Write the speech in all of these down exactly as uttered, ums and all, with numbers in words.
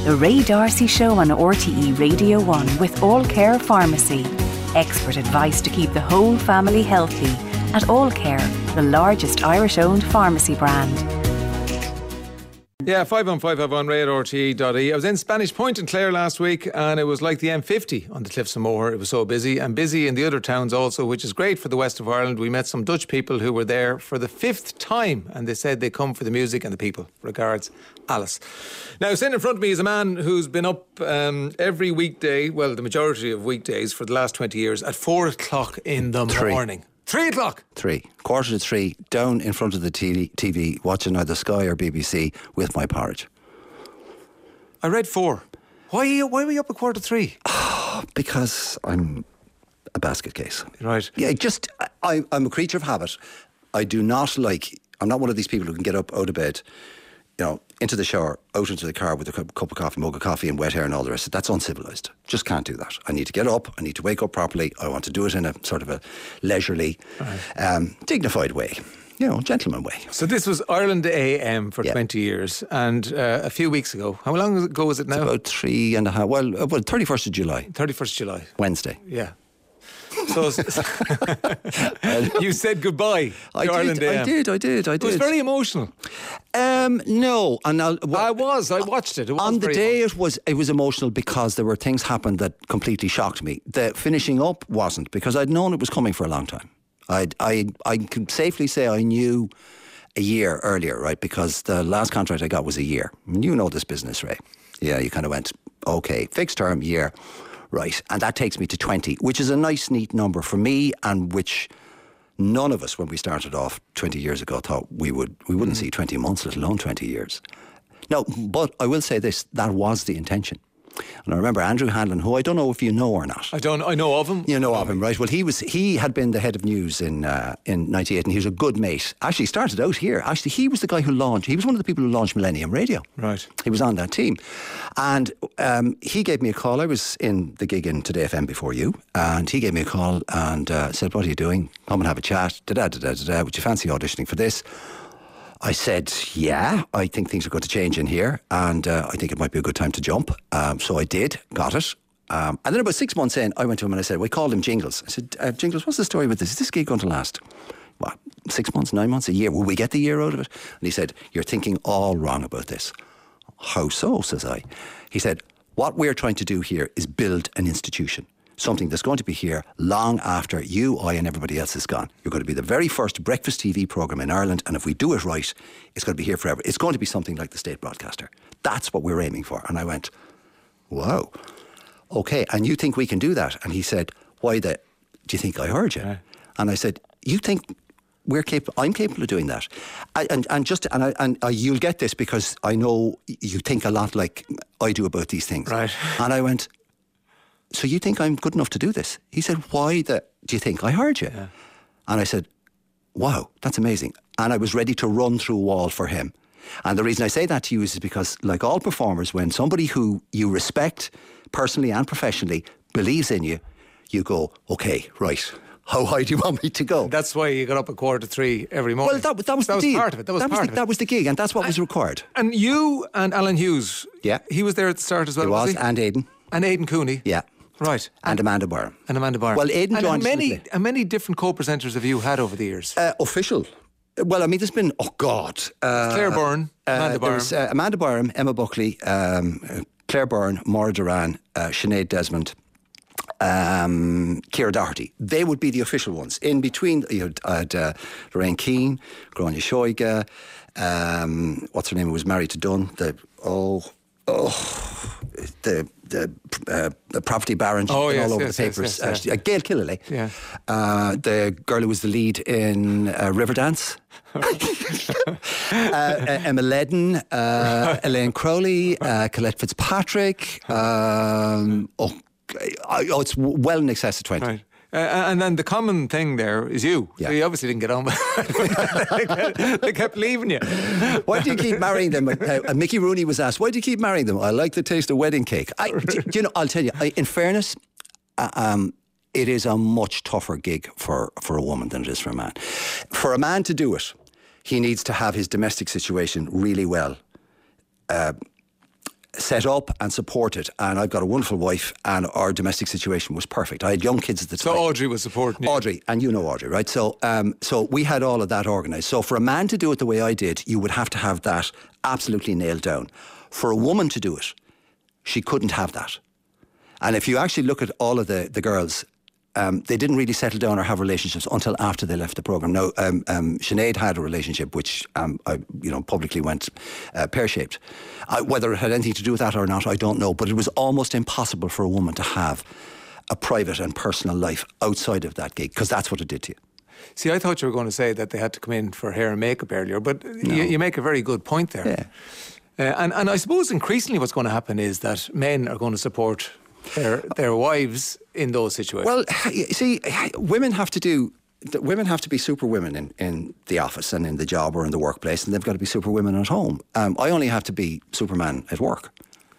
The Ray D'Arcy Show on R T E Radio one with All Care Pharmacy. Expert advice to keep the whole family healthy at All Care, the largest Irish-owned pharmacy brand. Yeah, five on five, five on Ray at R T E dot I E. I was in Spanish Point in Clare last week and it was like the M fifty on the Cliffs of Moher. It was so busy, and busy in the other towns also, which is great for the west of Ireland. We met some Dutch people who were there for the fifth time and they said they come for the music and the people. Regards, Alice. Now, sitting in front of me is a man who's been up um, every weekday, well, the majority of weekdays for the last twenty years at four o'clock in the Three. morning. Three o'clock? Three. Quarter to three, down in front of the T V, watching either Sky or B B C with my porridge. I read four. Why are you, why were you up at quarter to three? Because I'm a basket case. Right. Yeah, just, I, I'm a creature of habit. I do not like, I'm not one of these people who can get up out of bed, you know, into the shower, out into the car with a cup, cup of coffee, mug of coffee and wet hair and all the rest. That's uncivilised. Just can't do that. I need to get up. I need to wake up properly. I want to do it in a sort of a leisurely, right. um, dignified way. You know, gentleman way. So this was Ireland A M for yeah. twenty years, and uh, a few weeks ago. How long ago was it now? It's about three and a half. Well, uh, well, thirty-first of July. thirty-first of July. Wednesday. Yeah. So you said goodbye I to did, Ireland A M. I did, I did, I did. It was very emotional. Um, no, and I'll, well, I was. I watched it. it was on the very day, emotional. it was it was emotional because there were things happened that completely shocked me. The finishing up wasn't, because I'd known it was coming for a long time. I I I can safely say I knew a year earlier, right? Because the last contract I got was a year. You know this business, Ray. Yeah, you kind of went, okay, fixed term, year. Right, and that takes me to twenty, which is a nice, neat number for me, and which none of us, when we started off twenty years ago, thought we would we wouldn't mm. see twenty months, let alone twenty years. No, but I will say this: that was the intention. And I remember Andrew Hanlon, who I don't know if you know or not. I don't. I know of him. You know of him, right? Well, he was. He had been the head of news in uh, in ninety-eight, and he was a good mate. Actually, started out here. Actually, he was the guy who launched. He was one of the people who launched Millennium Radio. Right. He was on that team, and um, he gave me a call. I was in the gig in Today F M before you, and he gave me a call and uh, said, "What are you doing? Come and have a chat. Da da da da da. Would you fancy auditioning for this?" I said, yeah, I think things are going to change in here, and uh, I think it might be a good time to jump. Um, so I did, got it. Um, and then about six months in, I went to him and I said, we called him Jingles. I said, uh, Jingles, what's the story with this? Is this gig going to last, what, six months, nine months, a year? Will we get the year out of it? And he said, you're thinking all wrong about this. How so, says I. He said, what we're trying to do here is build an institution. Something that's going to be here long after you, I and everybody else is gone. You're going to be the very first breakfast T V programme in Ireland, and if we do it right, it's going to be here forever. It's going to be something like the state broadcaster. That's what we're aiming for. And I went, wow, okay, and you think we can do that? And he said, why the, do you think I heard you? Right. And I said, you think we're capable, I'm capable of doing that? I, and, and just, and, I, and I, you'll get this because I know you think a lot like I do about these things. Right. And I went, so you think I'm good enough to do this? He said, why the, do you think I heard you? Yeah. And I said, wow, that's amazing. And I was ready to run through a wall for him. And the reason I say that to you is because, like all performers, when somebody who you respect personally and professionally believes in you, you go, okay, right, how high do you want me to go? That's why you got up at quarter to three every morning. Well, that, that was that the was deal. part of it. That was that part was the, of it. That was the gig, and that's what and, was required. And you and Alan Hughes, yeah, he was there at the start as well, he was, was he? and Aidan. And Aidan Cooney. Yeah. Right. And, and Amanda Barham. And Amanda Barham. Well, Aidan and joined how many, how many different co-presenters have you had over the years? Uh, official. Well, I mean, there's been, oh God. Uh, Claire Byrne, Amanda uh, Barham. Was, uh, Amanda Barham, Emma Buckley, um, uh, Claire Byrne, Maura Duran, uh, Sinead Desmond, um, Ciara Doherty. They would be the official ones. In between, you had, had uh, Lorraine Keane, Gráinne Seoige, um, what's her name, who was married to Dunn, the, oh, oh, the the, uh, the property baron oh, yes, all over yes, the papers. Yes, yes, uh, yeah. Gail Killalay, yeah. uh, the girl who was the lead in uh, Riverdance. uh, uh, Emma Ledden, uh, Elaine Crowley, uh, Colette Fitzpatrick. Um, oh, oh, it's well in excess of twenty. Right. Uh, and then the common thing there is you. Yeah. So you obviously didn't get on with they, kept, they kept leaving you. Why do you keep marrying them? Uh, Mickey Rooney was asked, why do you keep marrying them? I like the taste of wedding cake. I, do, do you know, I'll tell you, I, in fairness, uh, um, it is a much tougher gig for, for a woman than it is for a man. For a man to do it, he needs to have his domestic situation really well uh, set up and supported, and I've got a wonderful wife, and our domestic situation was perfect. I had young kids at the so time. So Audrey was supporting you. Audrey, and you know Audrey, right? So um, so we had all of that organised. So for a man to do it the way I did, you would have to have that absolutely nailed down. For a woman to do it, she couldn't have that. And if you actually look at all of the, the girls, um, they didn't really settle down or have relationships until after they left the programme. Now, um, um, Sinead had a relationship which, um, I, you know, publicly went uh, pear-shaped. Uh, whether it had anything to do with that or not, I don't know. But it was almost impossible for a woman to have a private and personal life outside of that gig, because that's what it did to you. See, I thought you were going to say that they had to come in for hair and makeup earlier, but no. you, you make a very good point there. Yeah. Uh, and, and I suppose increasingly what's going to happen is that men are going to support their their wives in those situations. Well, you see, women have to do... Women have to be super women in, in the office and in the job or in the workplace, and they've got to be super women at home. Um, I only have to be Superman at work.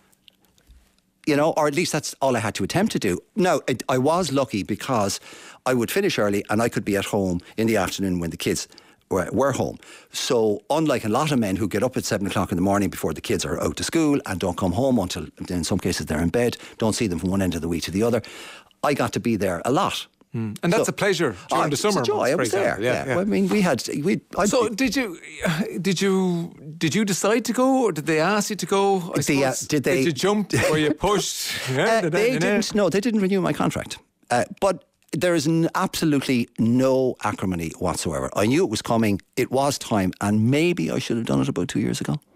You know, or at least that's all I had to attempt to do. Now, I, I was lucky because I would finish early and I could be at home in the afternoon when the kids were, were home. So unlike a lot of men who get up at seven o'clock in the morning before the kids are out to school and don't come home until, in some cases, they're in bed, don't see them from one end of the week to the other, I got to be there a lot. Mm. And that's so, a pleasure during oh, the summer. It's a joy. Months, I was there. Yeah, yeah, yeah. Well, I mean, we had. We. I'd so be, did you? Did you? Did you decide to go, or did they ask you to go? I the, uh, did they? Did you jump? Were you pushed? Yeah, uh, they didn't. No, they didn't renew my contract. Uh, but there is n- absolutely no acrimony whatsoever. I knew it was coming. It was time, and maybe I should have done it about two years ago.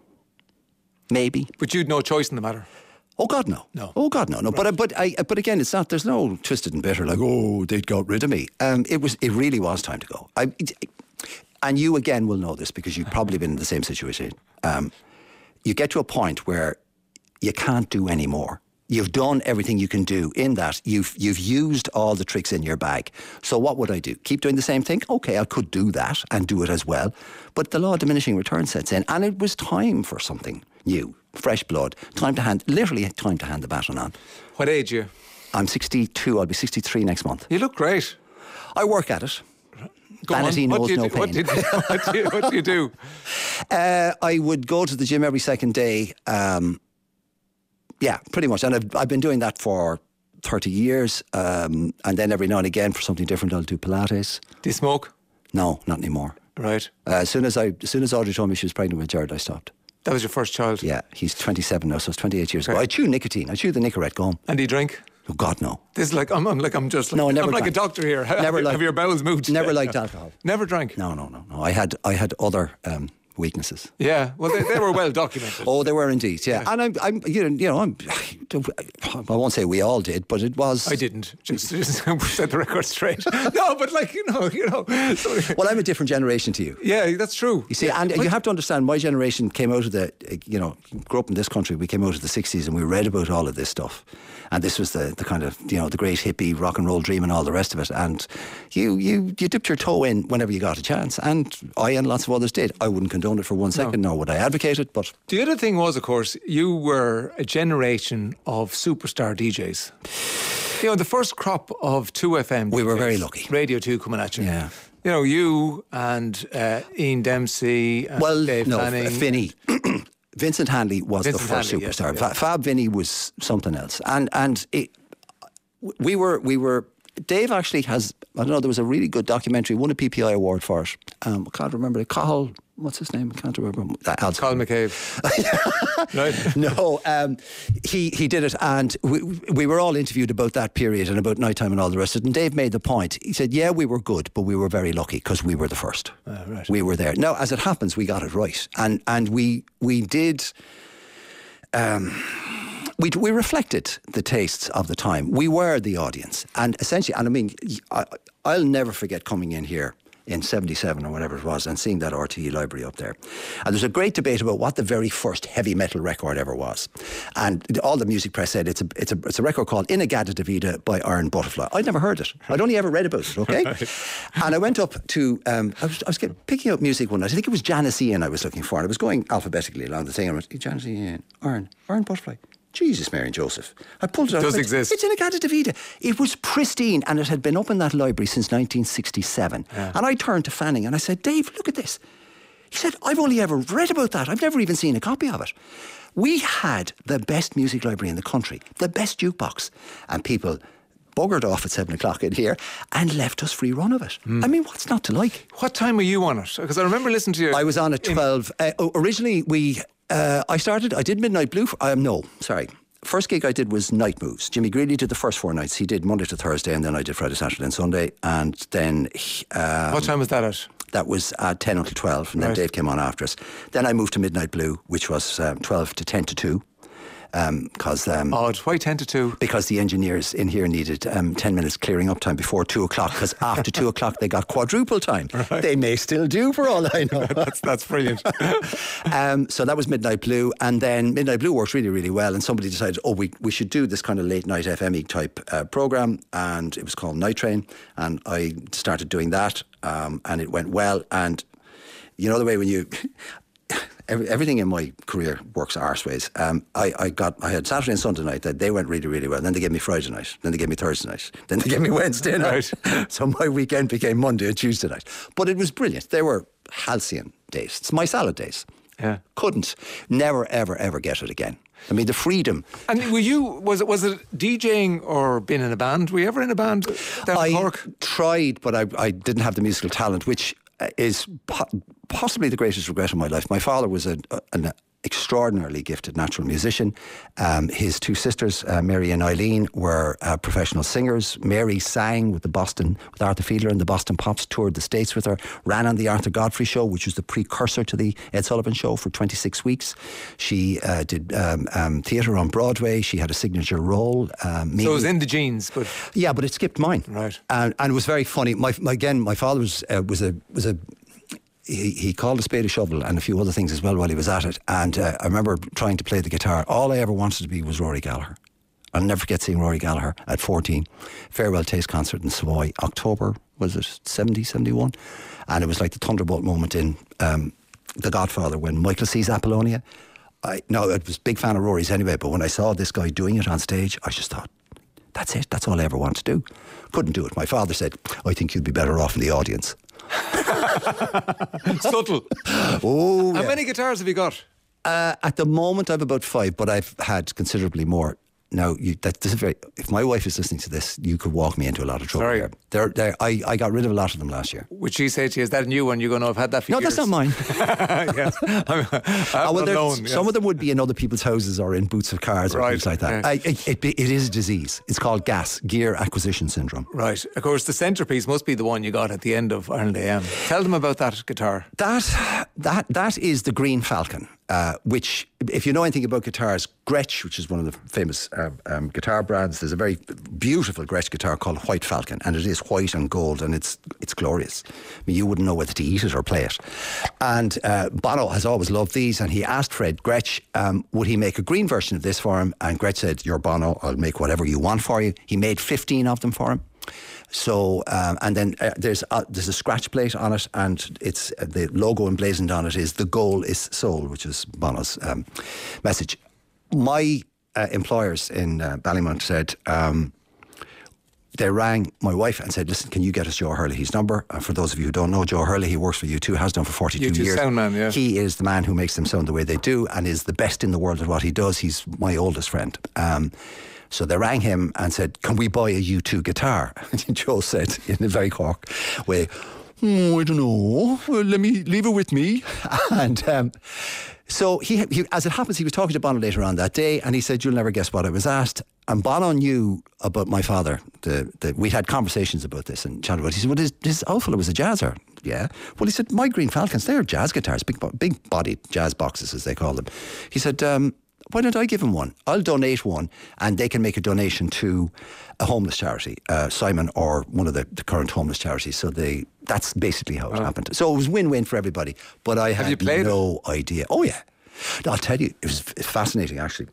Maybe. But you'd no choice in the matter. Oh God, no! No. Oh God, no! No. Right. But but I but again, it's not. There's no twisted and bitter like, oh, they got rid of me. Um, it was. It really was time to go. I, it, and you again will know this because you've probably been in the same situation. Um, you get to a point where you can't do any more. You've done everything you can do in that. You've you've used all the tricks in your bag. So what would I do? Keep doing the same thing? Okay, I could do that and do it as well. But the law of diminishing return sets in, and it was time for something new. Fresh blood, time to hand, literally time to hand the baton on. What age are you? I'm sixty-two, I'll be sixty-three next month. You look great. I work at it. Go Vanity on. knows What do you no do? pain. What do you do? What do you, what do, you do? Uh, I would go to the gym every second day. Um, yeah, pretty much. And I've, I've been doing that for thirty years. Um, and then every now and again, for something different, I'll do Pilates. Do you smoke? No, not anymore. Right. Uh, as soon as I, as soon as Audrey told me she was pregnant with Jared, I stopped. That was your first child? Yeah, he's twenty-seven now, so it's twenty-eight years okay. ago. I chew nicotine. I chew the Nicorette gum. And do you drink? Oh God, no. This is like I'm, I'm like I'm just like, no, I never I'm like drank. a doctor here. Never have, liked, have your bowels moved? Never liked alcohol. Never drank? No, no, no, no. I had I had other um, weaknesses. Yeah, well, they, they were well documented. Oh, they were indeed. Yeah, yeah. And I'm, I'm, you know, you know, I'm. I won't say we all did, but it was. I didn't. Just, just set the record straight. No, but like you know, you know. Well, I'm a different generation to you. Yeah, that's true. You see, and but you have to understand, my generation came out of the, you know, grew up in this country. We came out of the sixties, and we read about all of this stuff. And this was the, the kind of, you know, the great hippie rock and roll dream and all the rest of it. And you you you dipped your toe in whenever you got a chance. And I and lots of others did. I wouldn't condone it for one second, no. nor would I advocate it. But the other thing was, of course, you were a generation of superstar D Js. You know, the first crop of two F M D Js. We were very lucky. Radio two coming at you. Yeah. You know, you and uh, Ian Dempsey and well, Dave no, Fanning. Finney. Vincent Hanley was Vincent the first Hanley, superstar. yes, yeah. Fab Vinny was something else, and and it, we were we were. Dave actually has. I don't know. There was a really good documentary. Won a P P I award for it. Um, I can't remember it. Cathal. What's his name? I can't remember. Uh, Colin McCabe. Right. No, um, he he did it, and we we were all interviewed about that period and about nighttime and all the rest of it. And Dave made the point. He said, "Yeah, we were good, but we were very lucky because we were the first. Uh, right. We were there. Now, as it happens, we got it right, and and we we did." Um, We, we reflected the tastes of the time. We were the audience. And essentially, and I mean, I, I'll never forget coming in here in seventy-seven or whatever it was and seeing that R T E library up there. And there's a great debate about what the very first heavy metal record ever was. And all the music press said it's a it's a, it's a record called In-A-Gadda-Da-Vida by Iron Butterfly. I'd never heard it. I'd only ever read about it, okay? Right. And I went up to, um, I was, I was getting, picking up music one night. I think it was Janis Ian I was looking for. And I was going alphabetically along the thing. And I went, Janis Ian, Iron, Iron Butterfly. Jesus, Mary and Joseph. I pulled it out. It does went, exist. It's In-A-Gadda-Da-Vida. It was pristine and it had been up in that library since nineteen sixty-seven. Yeah. And I turned to Fanning and I said, Dave, look at this. He said, I've only ever read about that. I've never even seen a copy of it. We had the best music library in the country, the best jukebox, and people buggered off at seven o'clock in here and left us free run of it. Mm. I mean, what's not to like? What time were you on it? Because I remember listening to you. I was on at twelve. Uh, originally, we uh, I started, I did Midnight Blue. For, um, no, sorry. First gig I did was Night Moves. Jimmy Greeley did the first four nights. He did Monday to Thursday, and then I did Friday, Saturday and Sunday. And then... Um, what time was that at? That was uh, ten until twelve, and then right. Dave came on after us. Then I moved to Midnight Blue, which was um, twelve to ten to two. Because um, um, odd. Why ten to two? Because the engineers in here needed um, ten minutes clearing up time before two o'clock. Because after two o'clock they got quadruple time. Right. They may still do, for all I know. that's that's brilliant. um, so that was Midnight Blue, and then Midnight Blue worked really, really well. And somebody decided, oh, we we should do this kind of late night F M E type uh, program, and it was called Night Train. And I started doing that, um, and it went well. And you know the way when you. Every, everything in my career works arseways. Um, I, I got I had Saturday and Sunday night that they went really, really well. Then they gave me Friday night. Then they gave me Thursday night. Then they gave me Wednesday night. Right. So my weekend became Monday and Tuesday night. But it was brilliant. They were halcyon days. It's my salad days. Yeah. Couldn't, never, ever, ever get it again. I mean, the freedom. And were you, was it was it DJing or being in a band? Were you ever in a band down I in Cork? tried, but I, I didn't have the musical talent, which is po- possibly the greatest regret of my life. My father was a, an extraordinarily gifted natural musician. Um, his two sisters, uh, Mary and Eileen, were uh, professional singers. Mary sang with the Boston, with Arthur Fiedler and the Boston Pops, toured the States with her, ran on the Arthur Godfrey Show, which was the precursor to the Ed Sullivan Show, for twenty-six weeks. She uh, did um, um, theatre on Broadway. She had a signature role. Um, so it was in the genes, but yeah, but it skipped mine. Right, and, and it was very funny. My, my again, my father was uh, was a was a. He, he called a spade a shovel and a few other things as well while he was at it. And uh, I remember trying to play the guitar. All I ever wanted to be was Rory Gallagher. I'll never forget seeing Rory Gallagher at fourteen. Farewell Taste concert in Savoy, October, was it seventy, seventy-one? And it was like the thunderbolt moment in um, The Godfather when Michael sees Apollonia. I, no, I was a big fan of Rory's anyway, but when I saw this guy doing it on stage, I just thought, that's it, that's all I ever want to do. Couldn't do it. My father said, I think you'd be better off in the audience. Subtle. Oh, How yeah. many guitars have you got? Uh, at the moment, I've about five, but I've had considerably more. Now, you, that, this is very. If my wife is listening to this, you could walk me into a lot of trouble. Sorry. Here. They're, they're, I, I got rid of a lot of them last year. Would she say to you, is that a new one? You're going to have had that for no, years? that's not mine. Yes. I'm, I'm oh, well, alone, some yes. of them would be in other people's houses or in boots of cars or Right, things like that. yeah. I, it, it, it is a disease. It's called G A S, Gear Acquisition Syndrome. Right. Of course, the centrepiece must be the one you got at the end of Ireland A M. Tell them about that guitar. That that that is the Green Falcon, uh, which, if you know anything about guitars, Gretsch, which is one of the famous uh, um, guitar brands, there's a very beautiful Gretsch guitar called White Falcon, and it is white and gold, and it's it's glorious. I mean, you wouldn't know whether to eat it or play it. And uh, Bono has always loved these, and he asked Fred Gretsch, um, would he make a green version of this for him? And Gretsch said, "You're Bono, I'll make whatever you want for you." He made fifteen of them for him. So, um, and then uh, there's a, there's a scratch plate on it, and it's uh, the logo emblazoned on it is "The goal is soul," which is Bono's um, message. My uh, employers in uh, Ballymount said, um, they rang my wife and said, "Listen, can you get us Joe Hurley's number?" And for those of you who don't know, Joe Hurley, he works for U two, has done for forty-two U two years. Sound man, yeah. He is the man who makes them sound the way they do and is the best in the world at what he does. He's my oldest friend. Um, So they rang him and said, "Can we buy a U two guitar?" And Joe said, in a very Cork way, "Oh, I don't know. Well, let me leave it with me." And um, so he, he, as it happens, he was talking to Bono later on that day, and he said, "You'll never guess what I was asked." And Bono knew about my father. The, the, we'd had conversations about this and chatted about it. He said, "Well, this, this old fellow was a jazzer." Yeah. Well, he said, "My Green Falcons, they're jazz guitars, big, big bodied jazz boxes, as they call them." He said, um, "Why don't I give him one? I'll donate one, and they can make a donation to a homeless charity, uh, Simon, or one of the, the current homeless charities." So they that's basically how it oh. happened. So it was win-win for everybody. But I Have had you played no it? idea. Oh yeah, no, I'll tell you, it was fascinating actually.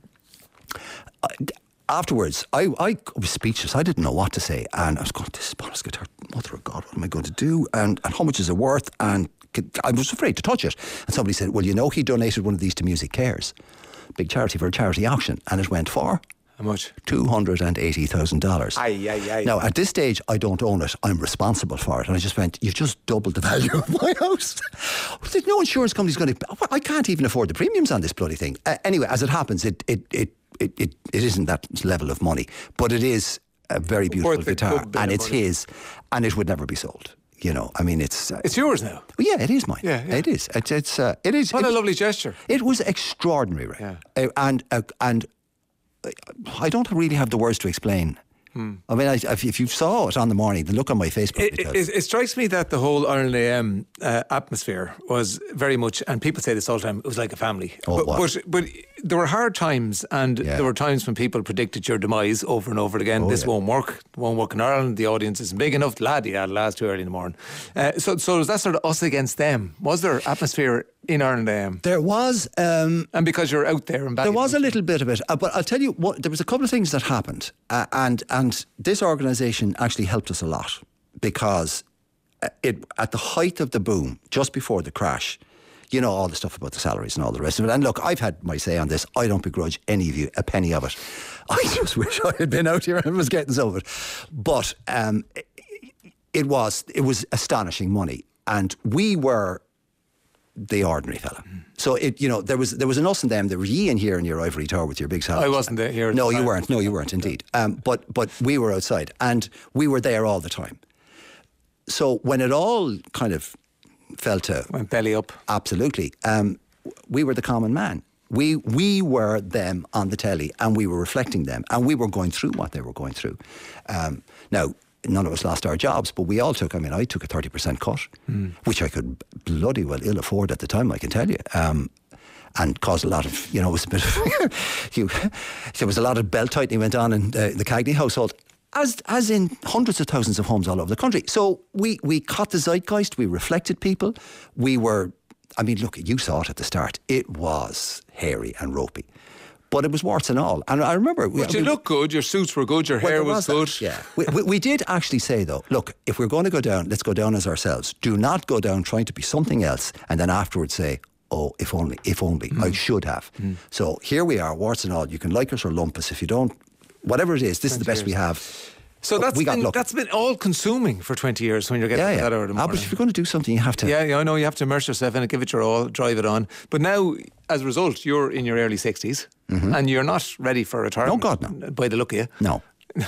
I, afterwards, I, I was speechless. I didn't know what to say, and I was going, "This is Bono's guitar. Mother of God, what am I going to do? And and how much is it worth?" And I was afraid to touch it. And somebody said, "Well, you know, he donated one of these to Music Cares, big charity, for a charity auction," and it went for How much? two hundred eighty thousand dollars. Aye, aye, aye. Now, at this stage, I don't own it. I'm responsible for it. And I just went, you've just doubled the value of my house. There's no insurance company's going to... I can't even afford the premiums on this bloody thing. Uh, anyway, as it happens, it it, it it it it isn't that level of money. But it is a very beautiful Worth a guitar. good bit And of it's money. his. And it would never be sold. You know, I mean, it's... Uh, It's yours now. yeah, it is mine. Yeah, yeah. It is. It's, it's, uh, it is. What it a was- lovely gesture. It was extraordinary, Ray. Yeah. Uh, and uh, and uh, I don't really have the words to explain. Hmm. I mean, I, if, if you saw it on the morning, the look on my face probably It, tells. it, it strikes me that the whole Ireland A M uh, atmosphere was very much, and people say this all the time, it was like a family. Oh, but, it was. but but there were hard times, and Yeah. there were times when people predicted your demise over and over again. Oh, this yeah. won't work. It won't work in Ireland. The audience isn't big enough. Lad, yeah, last too early in the morning. Uh, so, so was that sort of us against them? Was there atmosphere in Ireland A M? There was... Um, And because you're out there and back, There was a little bit of it, uh, but I'll tell you what. There was a couple of things that happened, uh, and and this organisation actually helped us a lot because uh, it at the height of the boom, just before the crash, you know all the stuff about the salaries and all the rest of it. And look, I've had my say on this. I don't begrudge any of you a penny of it. I just wish I had been out here and was getting some of it. But um, it, it was it was astonishing money, and we were the ordinary fella. So it, you know, there was there was an us and them. There were ye in here in your ivory tower with your big salaries. I wasn't there here at No, the you time. weren't. No, you weren't indeed. Um, but but we were outside, and we were there all the time. So when it all kind of fell to went belly up. absolutely, um, we were the common man. We we were them on the telly, and we were reflecting them, and we were going through what they were going through. Um, now, none of us lost our jobs, but we all took, I mean, I took a thirty percent cut, mm. which I could bloody well ill afford at the time, I can tell you. Um, and caused a lot of, you know, it was a bit of, you, there was a lot of belt tightening went on in uh, the Cagney household, as as in hundreds of thousands of homes all over the country. So we, we caught the zeitgeist, we reflected people, we were, I mean, look, you saw it at the start. It was hairy and ropey. But it was warts and all. And I remember... But we, you we, look good, your suits were good, your well, hair there was, that, good. Yeah. we, we, we did actually say, though, look, if we're going to go down, let's go down as ourselves. Do not go down trying to be something else and then afterwards say, oh, if only, if only, mm. I should have. Mm. So here we are, warts and all. You can like us or lump us. If you don't, whatever it is, this is the best we have. So that's we got been, lucky. that's been all-consuming for twenty years when you're getting Yeah, to yeah. that hour of the Ah, morning. but if you're going to do something, you have to... Yeah, yeah, I know, you have to immerse yourself in it, give it your all, drive it on. But now, as a result, you're in your early sixties mm-hmm. and you're not ready for retirement. No, God, no. By the look of you. No.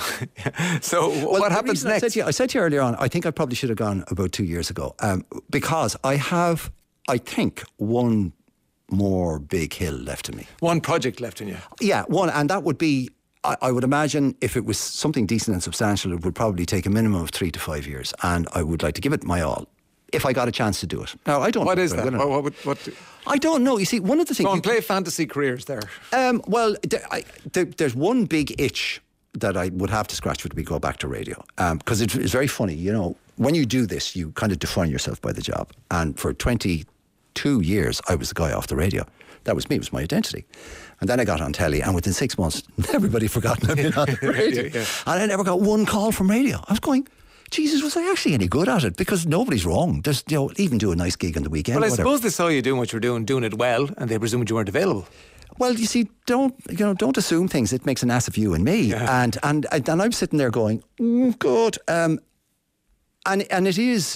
So well, what the happens reason next? I said, to you, I said to you earlier on, I think I probably should have gone about two years ago um, because I have, I think, one more big hill left in me. One project left in you. Yeah, one, and that would be, I, I would imagine if it was something decent and substantial, it would probably take a minimum of three to five years, and I would like to give it my all if I got a chance to do it. Now, I don't What know is if I'm that? gonna- What, what, what, I don't know. You see, one of the things... go on, you- play fantasy careers there. Um, well, there, I, there, there's one big itch that I would have to scratch would be go back to radio. Because um, it, it's very funny, you know, when you do this, you kind of define yourself by the job. And for twenty-two years, I was the guy off the radio. That was me, it was my identity. And then I got on telly, and within six months, everybody forgot I'd been on the radio. yeah, yeah. And I never got one call from radio. I was going, Jesus, was I actually any good at it? Because nobody's wrong. There's, you know, even do a nice gig on the weekend. Well, I whatever. suppose they saw you doing what you were doing, doing it well, and they presumed you weren't available. Well, you see, don't you know? Don't assume things. It makes an ass of you and me. Yeah. And and and I'm sitting there going, mm, "Good." Um, and and it is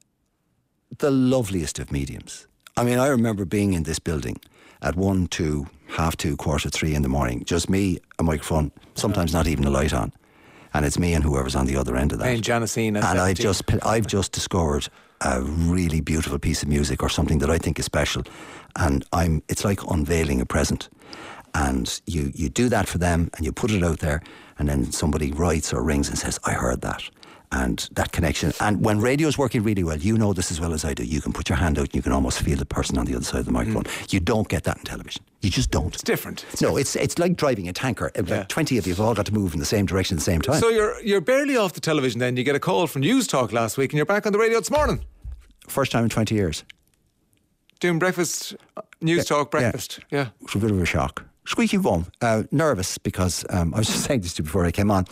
the loveliest of mediums. I mean, I remember being in this building at one, two, half two, quarter three in the morning. Just me, a microphone, sometimes not even a light on, and it's me and whoever's on the other end of that. And Janisine. And I just, I've just discovered a really beautiful piece of music or something that I think is special, and I'm. It's like unveiling a present, and you you do that for them, and you put it out there, and then somebody writes or rings and says, "I heard that." And that connection. And when radio is working really well, you know this as well as I do. You can put your hand out and you can almost feel the person on the other side of the microphone. Mm. You don't get that in television. You just don't. It's different. It's no, it's it's like driving a tanker. Like yeah. twenty of you have all got to move in the same direction at the same time. So you're you're barely off the television then. You get a call from News Talk last week and you're back on the radio this morning. First time in twenty years. Doing breakfast, News Yeah, Talk breakfast. Yeah. yeah. It was a bit of a shock. Squeaky bum. Uh, nervous because um, I was just saying this to you before I came on.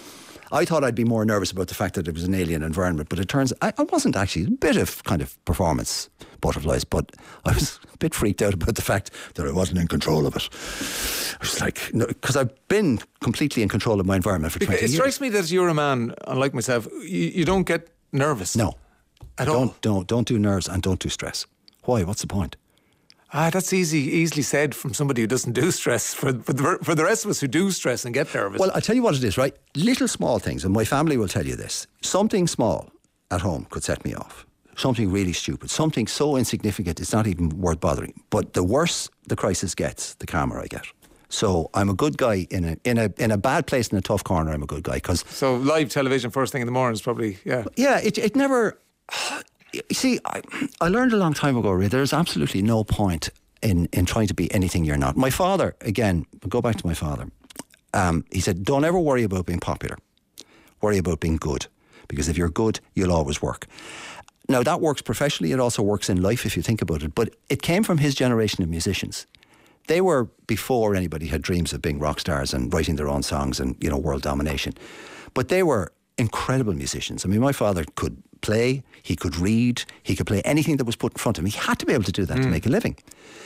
I thought I'd be more nervous about the fact that it was an alien environment, but it turns I, I wasn't actually. A bit of kind of performance butterflies, but I was a bit freaked out about the fact that I wasn't in control of it. I was like, because no, I've been completely in control of my environment for twenty it years. It strikes me that you're a man, unlike myself, you, you don't get nervous. No. At don't, all. Don't, don't do nerves and don't do stress. Why? What's the point? Ah, that's easy, easily said from somebody who doesn't do stress. For, for, the, for the rest of us who do stress and get nervous. Well, I'll tell you what it is, right? Little small things, and my family will tell you this. Something small at home could set me off. Something really stupid. Something so insignificant it's not even worth bothering. But the worse the crisis gets, the calmer I get. So I'm a good guy in a in a in a bad place in a tough corner. I'm a good guy because so live television first thing in the morning is probably yeah yeah. It it never. You see, I, I learned a long time ago, Ray, there's absolutely no point in, in trying to be anything you're not. My father, again, go back to my father, um, he said, don't ever worry about being popular. Worry about being good. Because if you're good, you'll always work. Now, that works professionally. It also works in life if you think about it. But it came from his generation of musicians. They were before anybody had dreams of being rock stars and writing their own songs and, you know, world domination. But they were incredible musicians. I mean, my father could play, he could read, he could play anything that was put in front of him. He had to be able to do that mm. to make a living.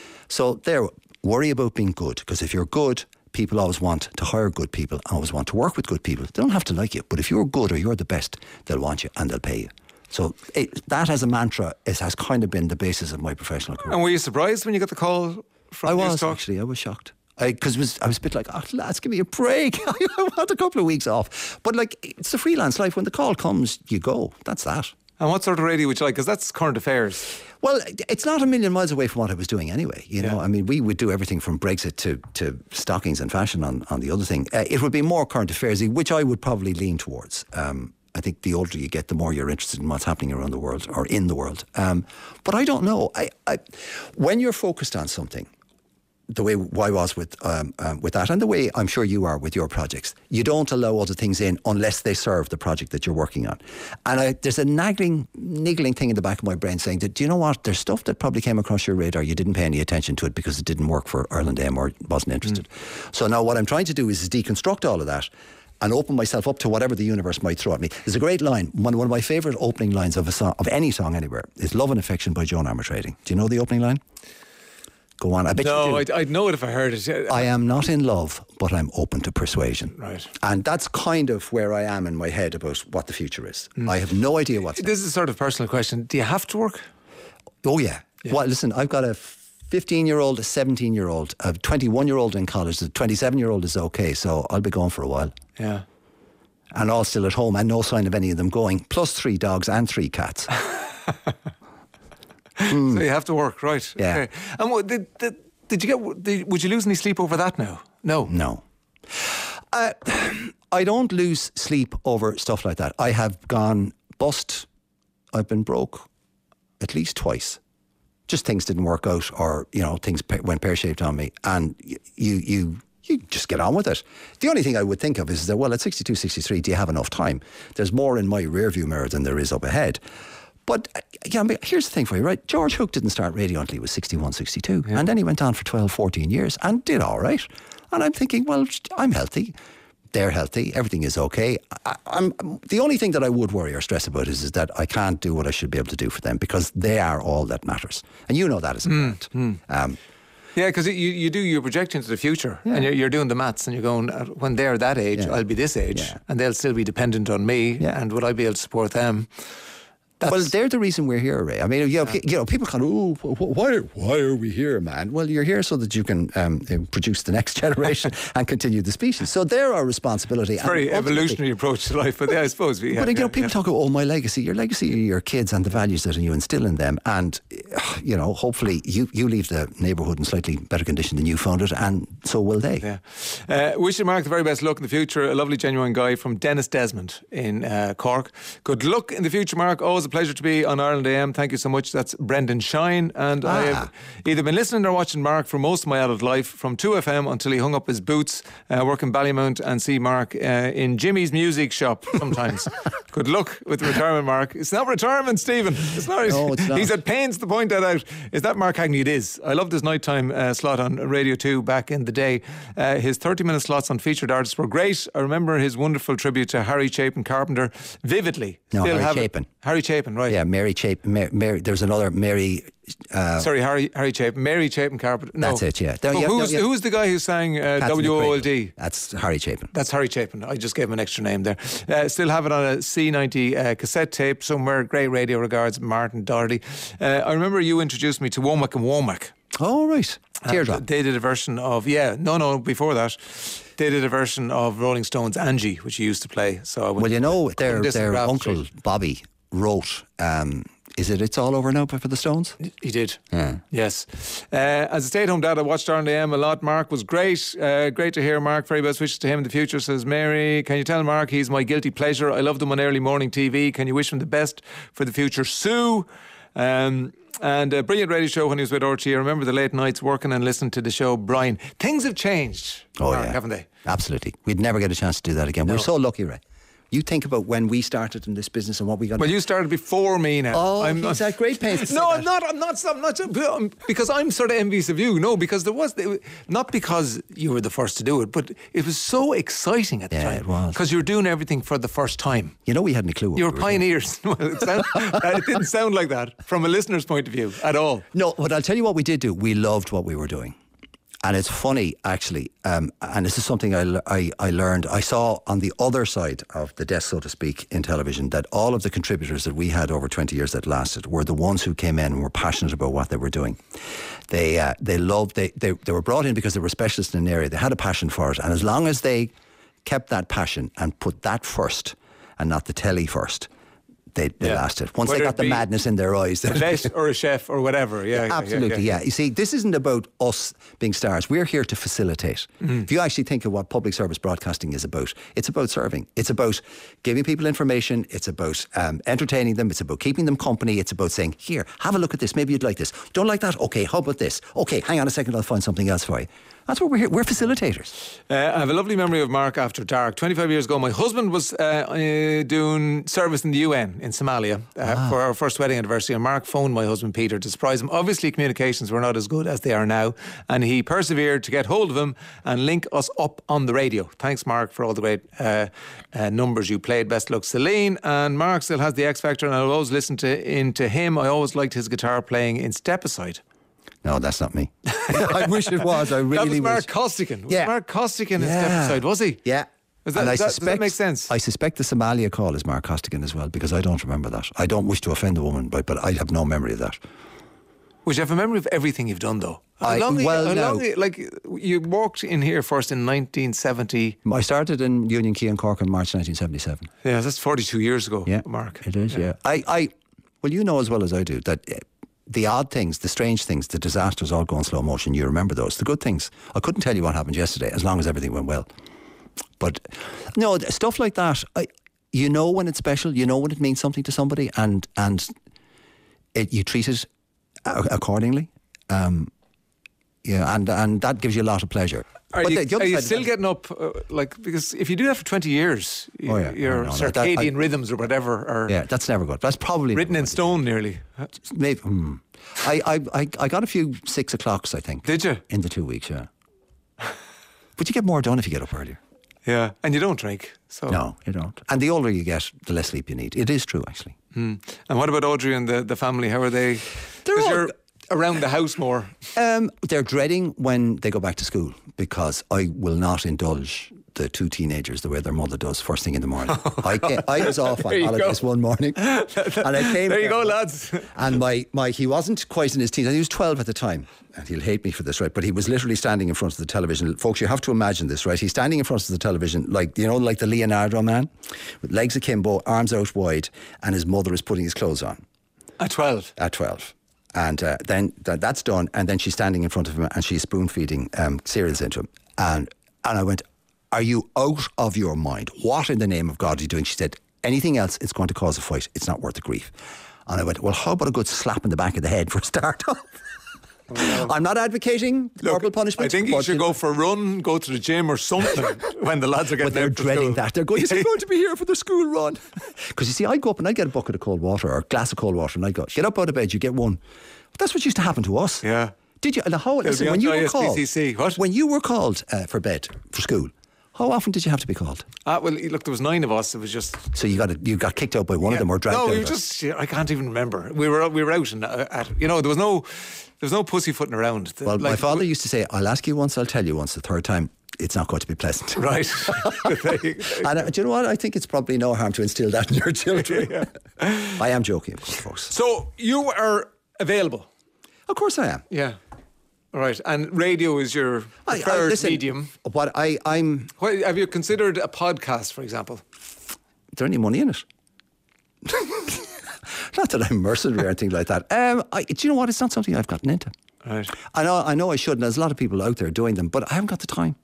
So there, worry about being good, because if you're good, people always want to hire good people, always want to work with good people. They don't have to like you, but if you're good or you're the best, they'll want you and they'll pay you. So it, that as a mantra is, has kind of been the basis of my professional career. And were you surprised when you got the call from I News was, Talk? actually, I was shocked. Because was, I was a bit like, oh, lads, give me a break. I want a couple of weeks off. But like, it's the freelance life. When the call comes, you go. That's that. And what sort of radio would you like? Because that's current affairs. Well, it's not a million miles away from what I was doing anyway. You know, yeah. I mean, we would do everything from Brexit to, to stockings and fashion on, on the other thing. Uh, it would be more current affairs, which I would probably lean towards. Um, I think the older you get, the more you're interested in what's happening around the world or in the world. Um, but I don't know. I, I, when you're focused on something, the way I was with um, um, with that, and the way I'm sure you are with your projects, you don't allow other things in unless they serve the project that you're working on. And I, there's a nagging, niggling thing in the back of my brain saying that, do you know what? There's stuff that probably came across your radar. You didn't pay any attention to it because it didn't work for Ireland M or wasn't interested. Mm. So now what I'm trying to do is, is deconstruct all of that and open myself up to whatever the universe might throw at me. There's a great line. One, one of my favourite opening lines of a song, of any song anywhere, is "Love and Affection" by Joan Armatrading. Do you know the opening line? Go on, I bet no, you do. I'd, I'd know it if I heard it. I am not in love, but I'm open to persuasion. Right. And that's kind of where I am in my head about what the future is. Mm. I have no idea what's This next. is a sort of personal question. Do you have to work? Oh, yeah. yeah. Well, listen, I've got a fifteen-year-old, a seventeen-year-old, a twenty-one-year-old in college. The twenty-seven-year-old is okay, so I'll be going for a while. Yeah. And all still at home, and no sign of any of them going, plus three dogs and three cats. mm. So you have to work, right? Yeah. Okay. And what, did, did, did you get? Did, would you lose any sleep over that now? No. No. Uh, I don't lose sleep over stuff like that. I have gone bust. I've been broke at least twice. Just things didn't work out, or you know, things went pear-shaped on me, and you you. You just get on with it. The only thing I would think of is that, well, at sixty-two, sixty-three, do you have enough time? There's more in my rearview mirror than there is up ahead. But yeah, I mean, here's the thing for you, right? George Hook didn't start radio until he was sixty-one, sixty-two. Yeah. And then he went on for twelve, fourteen years and did all right. And I'm thinking, well, I'm healthy. They're healthy. Everything is okay. I, I'm the only thing that I would worry or stress about is, is that I can't do what I should be able to do for them, because they are all that matters. And you know that as a parent. Mm, mm. Um, Yeah, because you, you do, you project into the future, yeah. and you're, you're doing the maths, and you're going, when they're that age, yeah. I'll be this age, yeah. and they'll still be dependent on me, yeah. and would I be able to support them? That's well, they're the reason we're here, Ray. I mean, you know, yeah. you know people kind of, oh, why, why are we here, man? Well, you're here so that you can um, produce the next generation and continue the species. So they're our responsibility. It's a very evolutionary approach to life, but yeah, I suppose we. But yeah, you know, yeah, people yeah. talk about, oh, my legacy. Your legacy are your kids and the values that you instill in them, and you know, hopefully, you you leave the neighbourhood in slightly better condition than you found it, and so will they. Yeah. Uh, wish you, Mark, the very best luck in the future. A lovely, genuine guy from Dennis Desmond in uh, Cork. Good luck in the future, Mark. Always a pleasure to be on Ireland A M. Thank you so much. That's Brendan Shine. And Ah. I have either been listening or watching Mark for most of my adult life, from two F M until he hung up his boots, uh, work in Ballymount, and see Mark uh, in Jimmy's music shop sometimes. Good luck with retirement, Mark. It's not retirement, Stephen. It's not. No, it's not. He's at pains to point that out. Is that Mark Hagney? It is. I loved his nighttime uh, slot on Radio two back in the day. Uh, his thirty-minute slots on featured artists were great. I remember his wonderful tribute to Harry Chapin Carpenter vividly. No, Still Harry have it. Chapin. Harry Chapin, right. Yeah, Mary Chapin. Mary, Mary, there's another Mary. Uh, Sorry, Harry Harry Chapin. Mary Chapin Carpenter. No. That's it, yeah. Oh, No, yeah, who's, no, yeah. who's the guy who sang uh, Cats in the W O L Cradle. D? That's Harry Chapin. That's Harry Chapin. I just gave him an extra name there. Uh, still have it on a C ninety uh, cassette tape somewhere. Great radio. Regards, Martin Doherty. Uh, I remember you introduced me to Womack and Womack. Oh, right. Teardrop. Uh, they did a version of, yeah, no, no, before that. They did a version of Rolling Stones' Angie, which you used to play. So I went, Well, you know, their, couldn't their disagree. uncle Bobby wrote, um, is it It's All Over Now for the Stones? He did. Yeah. Yes. Uh, as a stay-at-home dad, I watched Ireland A M a lot. Mark was great. Uh, great to hear Mark. Very best wishes to him in the future, says Mary. Can you tell Mark he's my guilty pleasure? I loved him on early morning T V. Can you wish him the best for the future? Sue. Um, and a brilliant radio show when he was with R T E. I remember the late nights working and listening to the show. Brian, things have changed, Oh, Mark, yeah. haven't they? Absolutely. We'd never get a chance to do that again. No. We're so lucky, Ray. You think about when we started in this business and what we got. Well, you started before me now. Oh, he's at great pains to say No, that. I'm not. I'm not. I'm not. Because I'm sort of envious of you. No, because there was not because you were the first to do it, but it was so exciting at the Yeah, time. it was. Because you were doing everything for the first time. You know, we hadn't a clue. What You we were were doing. pioneers. Well, it, sound, it didn't sound like that from a listener's point of view at all. No, but I'll tell you what we did do. We loved what we were doing. And it's funny, actually, um, and this is something I, I, I learned. I saw on the other side of the desk, so to speak, in television, that all of the contributors that we had over twenty years that lasted were the ones who came in and were passionate about what they were doing. They uh, they loved, they, they, they were brought in because they were specialists in an area. They had a passion for it. And as long as they kept that passion and put that first and not the telly first, they, they Yeah. lasted. Once Whether they it got the be madness in their eyes. A vet or a chef or whatever. Yeah, yeah, Absolutely, yeah, yeah. You see, this isn't about us being stars. We're here to facilitate. Mm. If you actually think of what public service broadcasting is about, it's about serving. It's about giving people information. It's about um, entertaining them. It's about keeping them company. It's about saying, here, have a look at this. Maybe you'd like this. Don't like that? Okay, how about this? Okay, hang on a second, I'll find something else for you. That's what we're here. We're facilitators. Uh, I have a lovely memory of Mark after dark. twenty-five years ago, my husband was uh, uh, doing service in the U N in Somalia uh, Ah. for our first wedding anniversary. And Mark phoned my husband Peter to surprise him. Obviously, communications were not as good as they are now. And he persevered to get hold of him and link us up on the radio. Thanks, Mark, for all the great uh, uh, numbers you played. Best luck, Celine. And Mark still has the X Factor, and I'll always listen to into him. I always liked his guitar playing in Step Aside. No, that's not me. I wish it was. I really That was Mark wish. Costigan. Was Yeah. Mark Costigan in Yeah. Step Aside, was he? Yeah. Is that- And I does that- does that suspect, make sense? I suspect the Somalia call is Mark Costigan as well, because I don't remember that. I don't wish to offend the woman, but, but I have no memory of that. Would you have a memory of everything you've done, though? How I- long, well, how no. long, like, you walked in here first in nineteen seventy. I started in Union Quay in Cork in March nineteen seventy-seven. Yeah, that's forty-two years ago, Yeah, Mark. It is, yeah. I, I, well, you know as well as I do that uh, the odd things, the strange things, the disasters all go in slow motion. You remember those. The good things. I couldn't tell you what happened yesterday as long as everything went well. But no, th- stuff like that, I, you know when it's special, you know when it means something to somebody, and and it, you treat it a- accordingly. Um, yeah, and and that gives you a lot of pleasure. Are But you, the- the other are you side of still that- getting up, uh, like, because if you do that for twenty years, Oh, yeah. your I know that. That- circadian I- rhythms or whatever are Yeah, that's never good. That's probably written never in good. stone nearly. Maybe. Hmm. I, I, I, I got a few six o'clocks, I think. Did you? In the two weeks, yeah. But you get more done if you get up earlier. Yeah, and you don't drink. So. No, you don't. And the older you get, the less sleep you need. It is true, actually. Hmm. And what about Audrey and the, the family? How are they? They're 'Cause all- you're around the house more. Um, they're dreading when they go back to school because I will not indulge the two teenagers the way their mother does first thing in the morning. I, came, I was off There on you holidays go. one morning and I came There you go, there, lads. And my, my he wasn't quite in his teens. He was twelve at the time. And he'll hate me for this, right? But he was literally standing in front of the television. Folks, you have to imagine this, right? He's standing in front of the television, like, you know, like the Leonardo man, with legs akimbo, arms out wide, and his mother is putting his clothes on At twelve. at twelve. And uh, then th- that's done. And then she's standing in front of him and she's spoon feeding um, cereals into him. And, and I went, are you out of your mind? What in the name of God are you doing? She said, Anything else, it's going to cause a fight. It's not worth the grief. And I went, well, how about a good slap in the back of the head for a start off? Well, I'm not advocating corporal punishment. I think you should go for a run, go to the gym or something when the lads are getting But they're out to dreading school. that. They're going, is he going to be here for the school run? Because you see, I'd go up and I'd get a bucket of cold water or a glass of cold water and I'd go, get up out of bed, you get one. But that's what used to happen to us. Yeah. Did you? And how, listen, when you were called, what? when you were called uh, for bed, for school, how often did you have to be called? Ah, well, look, there was nine of us. It was just. So you got you got kicked out by one yeah. of them or dragged no, out? we of were it? just. I can't even remember. We were we were out and uh, at, you know there was no there was no pussyfooting around. Well, like, my father used to say, "I'll ask you once, I'll tell you once. The third time, it's not going to be pleasant." Right. And uh, do you know what? I think it's probably no harm to instill that in your children. Yeah. I am joking, of course, folks. So you are available. Of course, I am. Yeah. All right, and radio is your I, preferred I, listen, medium. What I, I'm. What, have you considered a podcast, for example? Is there any money in it? Not that I'm mercenary or anything like that. Um, I, do you know what? It's not something I've gotten into. Right. I know, I know I should, and there's a lot of people out there doing them, but I haven't got the time.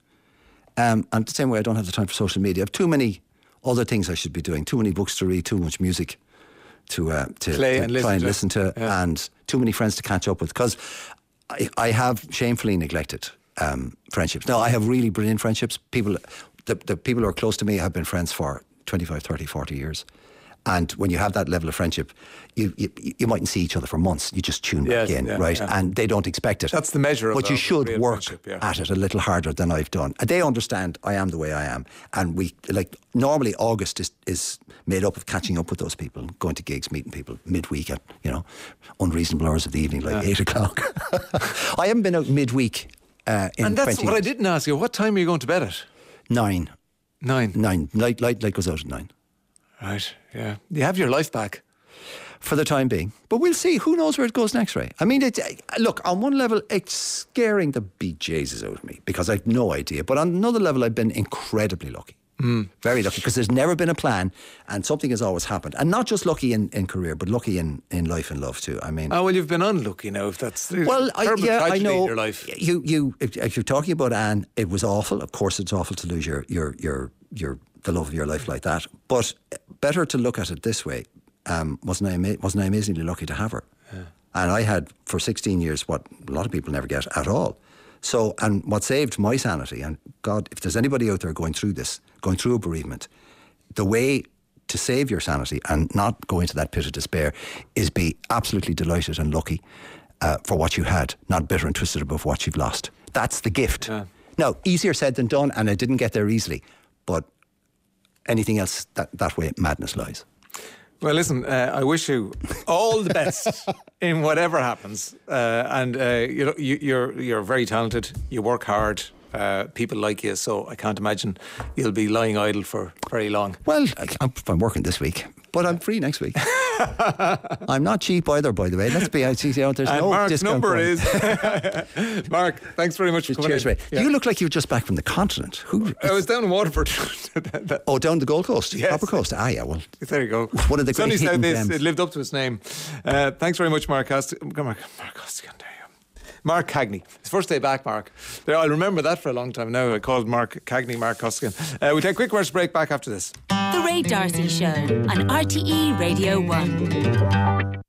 Um, and the same way I don't have the time for social media. I have too many other things I should be doing. Too many books to read, too much music to, uh, to, Play to and try listen and to. listen to, Yeah. and too many friends to catch up with. Because I, I have shamefully neglected um, friendships. Now, I have really brilliant friendships. People, the, the people who are close to me have been friends for twenty-five, thirty, forty years. And when you have that level of friendship, you you, you mightn't see each other for months. You just tune Yes, back in, yeah, right? yeah. And they don't expect it. That's the measure of But you a should real work friendship, yeah. at it a little harder than I've done. And they understand I am the way I am. And we, like, normally August is, is made up of catching up with those people, going to gigs, meeting people midweek at, you know, unreasonable hours of the evening, like Yeah. eight o'clock. I haven't been out midweek uh, in And that's twenty what I years. didn't ask you. What time are you going to bed at? Nine. Nine. Nine. Light, light, light goes out at nine. Right, yeah. You have your life back. For the time being. But we'll see. Who knows where it goes next, Ray? I mean, it's, look, on one level, it's scaring the bejesus out of me because I've no idea. But on another level, I've been incredibly lucky. Mm. Very lucky because there's never been a plan and something has always happened. And not just lucky in, in career, but lucky in, in life and love too. I mean... Oh, well, you've been unlucky now, if that's... Well, I, terrible yeah, I tragedy know. in your life. You, you, if, if you're talking about Anne, it was awful. Of course, it's awful to lose your, your, your, your, the love of your life like that. But better to look at it this way. Um, wasn't I ama- wasn't I amazingly lucky to have her? Yeah. And I had for sixteen years what a lot of people never get at all. So, and what saved my sanity, and God, if there's anybody out there going through this, going through a bereavement, the way to save your sanity and not go into that pit of despair is be absolutely delighted and lucky uh, for what you had, not bitter and twisted above what you've lost. That's the gift. Yeah. Now, easier said than done, and I didn't get there easily, but anything else, that, that way madness lies. Well, listen, uh, I wish you all the best in whatever happens. Uh, and uh, you know, you, you're you're very talented. You work hard. Uh, people like you, so I can't imagine you'll be lying idle for very long. Well, I'm, I'm working this week, but I'm free next week. I'm not cheap either, by the way. Let's be out. You know, there's and no Mark's discount number going. is Mark. Thanks very much for coming Cheers, in. Ray. Yeah. You look like you were just back from the continent. Who? I was down in Waterford. Oh, down the Gold Coast, yes. Upper Coast. Ah, yeah. Well, there you go. One of the Sunny great hidden South gems. It lived up to its name. Uh, thanks very much, Mark Costigan. Mark, Mark Costigan. Mark Cagney. His first day back, Mark. There, I'll remember that for a long time now. I called Mark Cagney Mark Costigan. Uh, we'll take a quick commercial break back after this. The Ray D'Arcy Show on R T E Radio one.